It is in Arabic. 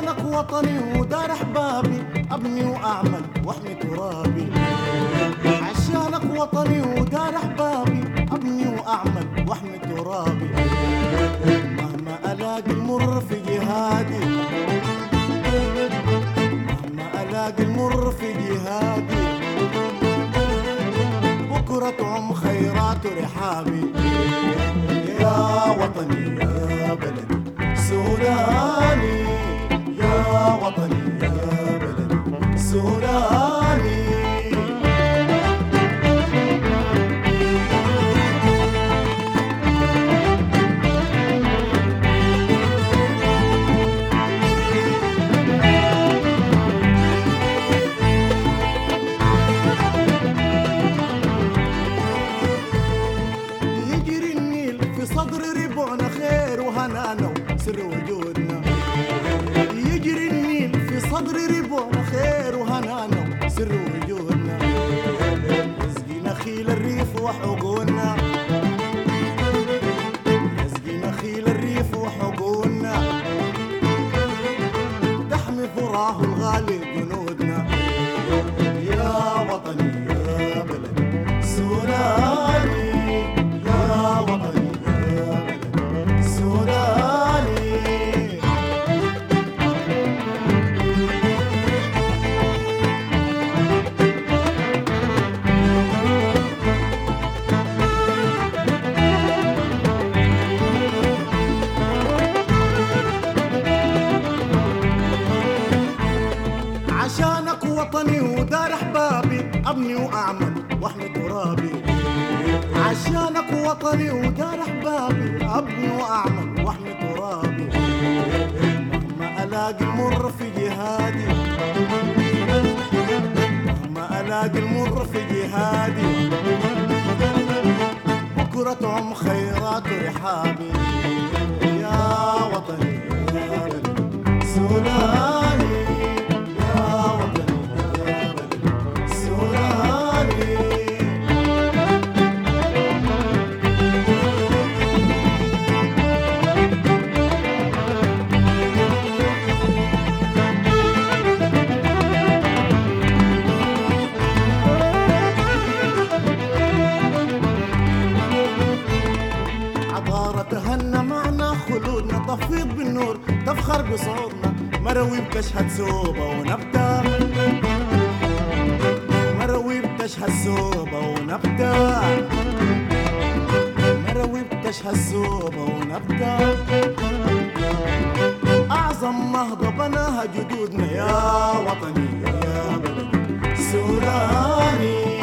عشانك وطني ودار احبابي ابني واعمل واحمي ترابي. عشانك وطني ودار احبابي ابني واعمل واحمي ترابي. مهما الاقي المر في جهادي، مهما الاقي المر في جهادي، بكرة خيرات رحابي. يا وطني يا بلدي سوداني، يا وطني يا بلدي سوداني. يجري النيل في صدر ربعنا خير وهنانا وسر وجودنا. يجري النيل في صدر ربعنا خير وهنانا وسر وجودنا. يسقي نخيل الريف وحقولنا، يسقي نخيل الريف وحقولنا، تحمي ثراه الغالي جنودنا. يا وطني يا بلدي سوداني، يا وطني يا بلدي سوداني. عشانك وطني ودار احبابي ابني واعمل واحمي ترابي. عشانك وطني ودار احبابي ابني واعمل واحمي ترابي. مهما الاقي المر في جهادي، مهما الاقي المر في جهادي، بكرة خيرات رحابي. يا وطني يا بلدي سوداني، يا وطني يا بلدي سوداني. عطارة تهنى معنا خلودنا، تفيض بالنور تفخر بصوتنا. مروي بتشهد سوبة ونبتة، مروي بتشهد سوبة ونبتة، مروي بتشهد سوبة ونبتة. أعظم نهضة بناها جدودنا. يا وطني يا بلدي سوداني.